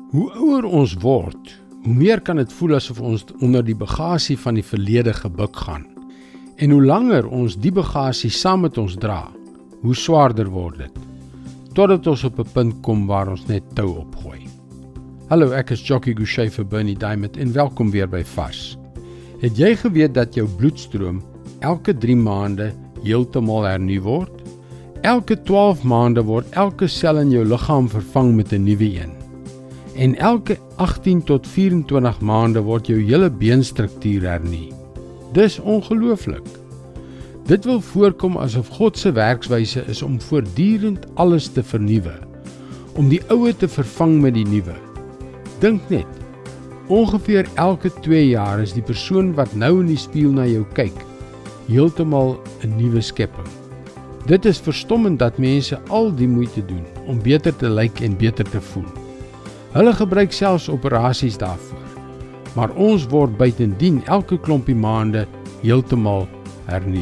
Hoe ouer ons word, hoe meer kan dit voel asof ons onder die bagasie van die verlede gebuk gaan. En hoe langer ons die bagasie saam met ons dra, hoe swaarder word dit. Totdat ons op 'n punt kom waar ons net tou opgooi. Hallo, ek is Jockey Gouchee vir Bernie Diamond en welkom weer by Vars. Het jy geweet dat jou bloedstroom elke 3 maande heeltemal hernu word? Elke 12 maande word elke sel in jou liggaam vervang met 'n nuwe een. En elke 18 tot 24 maande word jou hele beenstruktuur hernu. Dis ongelooflik. Dit wil voorkom asof God se werkswyse is om voortdurend alles te vernuwe, om die ou te vervang met die nuwe. Dink net, ongeveer elke 2 jaar is die persoon wat nou in die spieël na jou kyk, heeltemal 'n nuwe skepping. Dit is verstommend dat mense al die moeite doen om beter te lyk en beter te voel. Hulle gebruik selfs operasies daarvoor, maar ons word buitendien elke klompie maande heeltemal hernu.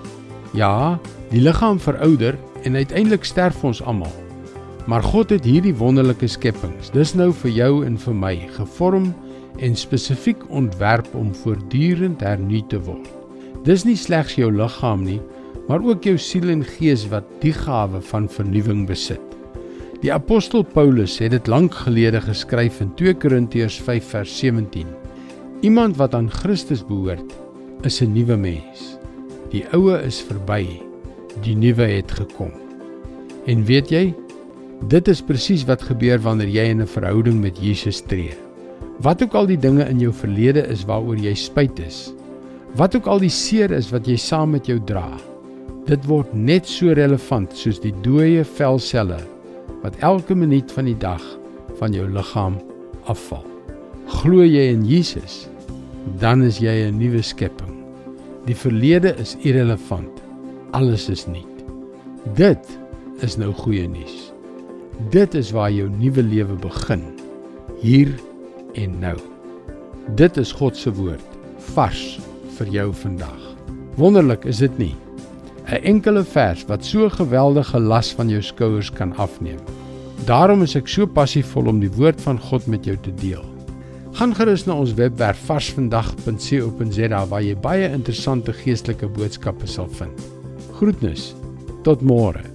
Ja, die liggaam verouder en uiteindelik sterf ons almal. Maar God het hierdie wonderlike skepings, dis nou vir jou en vir my, gevorm en spesifiek ontwerp om voortdurend hernu te word. Dis nie slegs jou liggaam nie, maar ook jou siel en gees wat die gawe van vernuwing besit. Die apostel Paulus het dit lank gelede geskryf in 2 Korintiërs 5 vers 17. Iemand wat aan Christus behoort, is 'n nuwe mens. Die oue is verby, die nuwe het gekom. En weet jy, dit is presies wat gebeur wanneer jy in 'n verhouding met Jesus tree. Wat ook al die dinge in jou verlede is waaroor jy spyt is, wat ook al die seer is wat jy saam met jou dra, dit word net so relevant soos die dooie velselle wat elke minuut van die dag van jou liggaam afval. Glo jy in Jesus, dan is jy 'n nuwe skepping. Die verlede is irrelevant, alles is nuut. Dit is nou goeie nuus. Dit is waar jou nuwe lewe begin, hier en nou. Dit is God se woord, vars vir jou vandag. Wonderlik is dit nie? 'n enkele vers wat so 'n geweldige las van jou skouers kan afneem. Daarom is ek so passievol om die woord van God met jou te deel. Gaan gerus na ons webwerf varsvandag.co.za waar jy baie interessante geestelike boodskappe sal vind. Groetnis, tot môre.